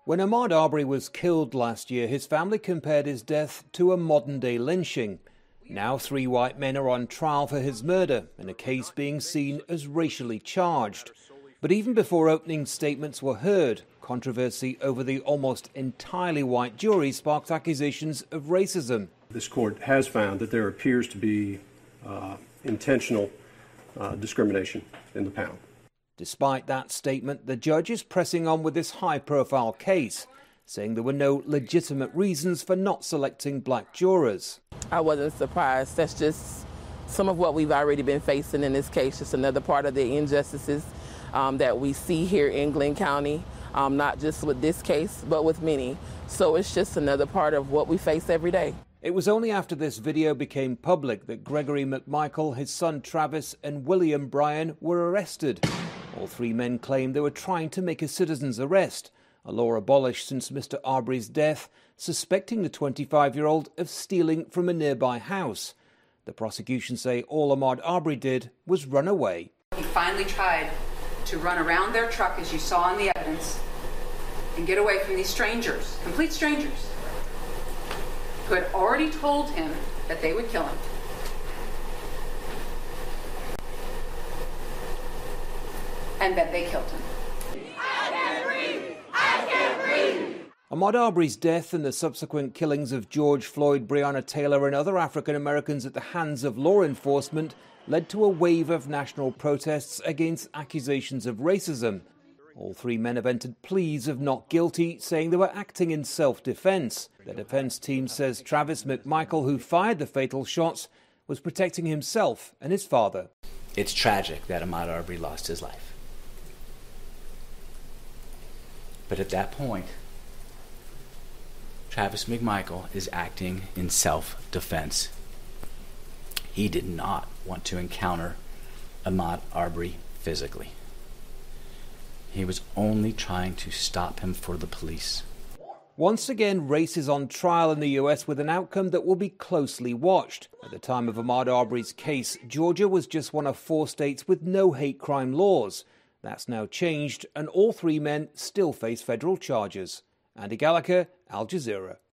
When Ahmaud Arbery was killed last year, his family compared his death to a modern-day lynching. Now 3 white men are on trial for his murder, in a case being seen as racially charged. But even before opening statements were heard, controversy over the almost entirely white jury sparked accusations of racism. This court has found that there appears to be intentional discrimination in the panel. Despite that statement, the judge is pressing on with this high-profile case, saying there were no legitimate reasons for not selecting black jurors. I wasn't surprised. That's just some of what we've already been facing in this case, just another part of the injustices that we see here in Glynn County, not just with this case, but with many. So it's just another part of what we face every day. It was only after this video became public that Gregory McMichael, his son Travis, and William Bryan were arrested. All 3 men claimed they were trying to make a citizen's arrest, a law abolished since Mr. Arbery's death, suspecting the 25-year-old of stealing from a nearby house. The prosecution say all Ahmaud Arbery did was run away. He finally tried to run around their truck, as you saw in the evidence, and get away from these strangers, complete strangers, who had already told him that they would kill him. And that they killed him. I can't breathe! I can't breathe! Ahmaud Arbery's death and the subsequent killings of George Floyd, Breonna Taylor and other African Americans at the hands of law enforcement led to a wave of national protests against accusations of racism. All 3 men have entered pleas of not guilty, saying they were acting in self-defense. The defense team says Travis McMichael, who fired the fatal shots, was protecting himself and his father. It's tragic that Ahmaud Arbery lost his life. But at that point, Travis McMichael is acting in self-defense. He did not want to encounter Ahmaud Arbery physically. He was only trying to stop him for the police. Once again, race is on trial in the US with an outcome that will be closely watched. At the time of Ahmaud Arbery's case, Georgia was just one of 4 states with no hate crime laws. That's now changed, and all 3 men still face federal charges. Andy Gallagher, Al Jazeera.